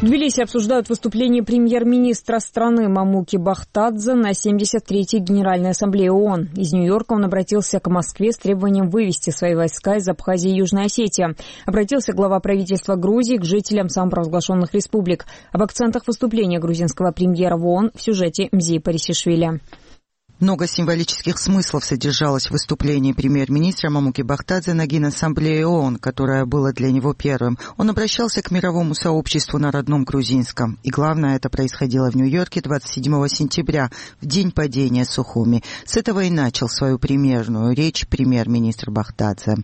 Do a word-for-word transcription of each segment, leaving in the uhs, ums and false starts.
В Тбилиси обсуждают выступление премьер-министра страны Мамуки Бахтадзе на семьдесят третьей Генеральной Ассамблее ООН. Из Нью-Йорка он обратился к Москве с требованием вывести свои войска из Абхазии и Южной Осетии. Обратился глава правительства Грузии к жителям самопровозглашенных республик. Об акцентах выступления грузинского премьера в ООН в сюжете Мзии Парисишвили. Много символических смыслов содержалось в выступлении премьер-министра Мамуки Бахтадзе на Генассамблее ООН, которое было для него первым. Он обращался к мировому сообществу на родном грузинском. И главное, это происходило в Нью-Йорке двадцать седьмого сентября, в день падения Сухуми. С этого и начал свою премьерную речь премьер-министр Бахтадзе.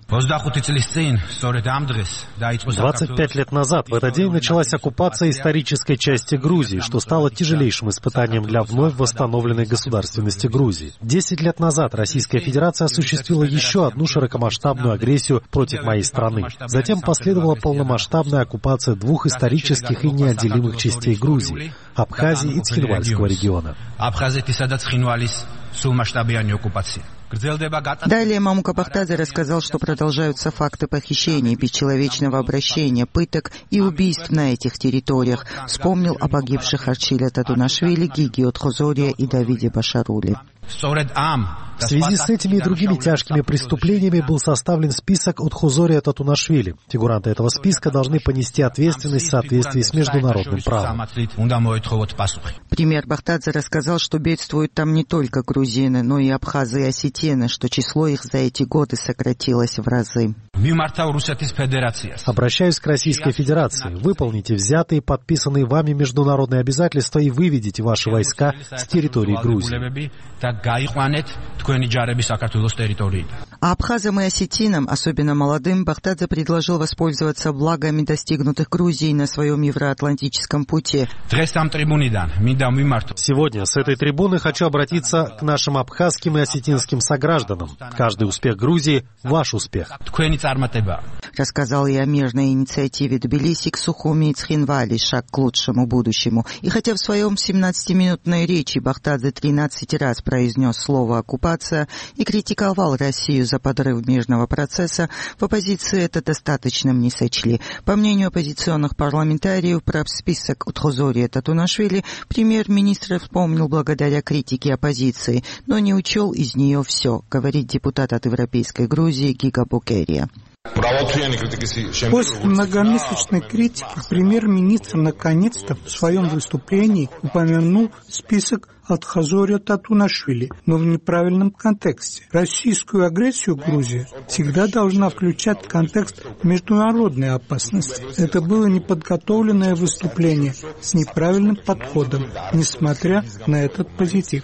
двадцать пять лет назад в этот день началась оккупация исторической части Грузии, что стало тяжелейшим испытанием для вновь восстановленной государственности Грузии. Десять лет назад Российская Федерация осуществила еще одну широкомасштабную агрессию против моей страны. Затем последовала полномасштабная оккупация двух исторических и неотделимых частей Грузии – Абхазии и Цхинвальского региона. Далее Мамука Бахтадзе рассказал, что продолжаются факты похищений, бесчеловечного обращения, пыток и убийств на этих территориях. Вспомнил о погибших Арчиле Татунашвили, Гиги Отхозория и Давиде Башарули. В связи с этими и другими тяжкими преступлениями был составлен список Отхозория Татунашвили. Фигуранты этого списка должны понести ответственность в соответствии с международным правом. Премьер Бахтадзе рассказал, что бедствуют там не только грузины, но и абхазы и осетины, что число их за эти годы сократилось в разы. Обращаюсь к Российской Федерации. Выполните взятые и подписанные вами международные обязательства и выведите ваши войска с территории Грузии. А абхазам и осетинам, особенно молодым, Бахтадзе предложил воспользоваться благами, достигнутых Грузией на своем евроатлантическом пути. Сегодня с этой трибуны хочу обратиться к нашим абхазским и осетинским согражданам. Каждый успех Грузии – ваш успех. Рассказал и о мирной инициативе Тбилиси к Сухуми и Цхинвали, шаг к лучшему будущему. И хотя в своем семнадцатиминутной речи Бахтадзе тринадцать раз произнес слово «оккупация» и критиковал Россию за подрыв мирного процесса, в оппозиции это достаточным не сочли. По мнению оппозиционных парламентариев, про список Отхозория Татунашвили премьер-министр вспомнил благодаря критике оппозиции, но не учел из нее все, говорит депутат от Европейской Грузии Гига Букерия. После многомесячной критики премьер-министр наконец-то в своем выступлении упомянул список Отхозория Татунашвили, но в неправильном контексте. Российскую агрессию Грузии всегда должна включать контекст международной опасности. Это было неподготовленное выступление с неправильным подходом, несмотря на этот позитив.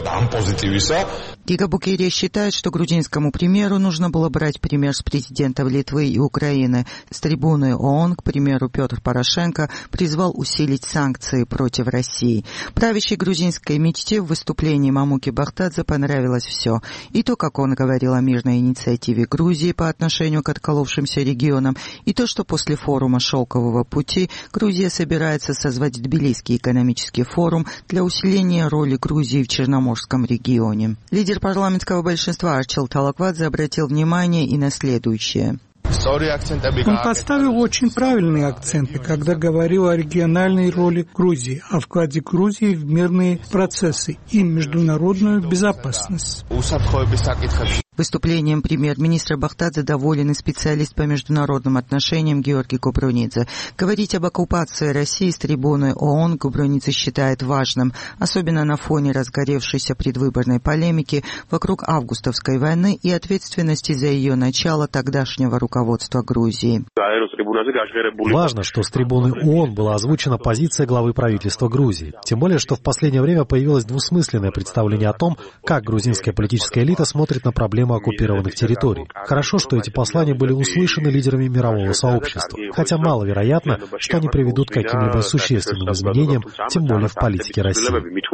Гига Букерия считает, что грузинскому премьеру нужно было брать пример с президентов Литвы и Украины. С трибуны ООН, к примеру, Петр Порошенко призвал усилить санкции против России. Правящей грузинской мечте в выступлении Мамуки Бахтадзе понравилось все. И то, как он говорил о мирной инициативе Грузии по отношению к отколовшимся регионам, и то, что после форума «Шелкового пути» Грузия собирается созвать Тбилисский экономический форум для усиления роли Грузии в Черноморском регионе. Лидер парламентского большинства Арчил Талаквадзе обратил внимание и на следующее. Он поставил очень правильные акценты, когда говорил о региональной роли Грузии, о вкладе Грузии в мирные процессы и международную безопасность. Выступлением премьер-министра Бахтадзе доволен и специалист по международным отношениям Георгий Кубронидзе. Говорить об оккупации России с трибуны ООН Кубронидзе считает важным, особенно на фоне разгоревшейся предвыборной полемики вокруг августовской войны и ответственности за ее начало тогдашнего руководства Грузии. Важно, что с трибуны ООН была озвучена позиция главы правительства Грузии. Тем более, что в последнее время появилось двусмысленное представление о том, как грузинская политическая элита смотрит на проблему оккупированных территорий. Хорошо, что эти послания были услышаны лидерами мирового сообщества, хотя маловероятно, что они приведут к каким-либо существенным изменениям, тем более в политике России.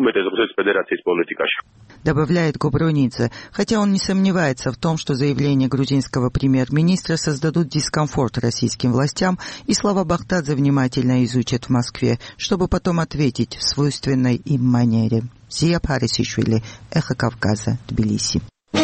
Добавляет Кубронидзе, хотя он не сомневается в том, что заявления грузинского премьер-министра создадут дискомфорт российским властям, и слова Бахтадзе внимательно изучат в Москве, чтобы потом ответить в свойственной им манере. Мзия Парисишвили, Эхо Кавказа, Тбилиси.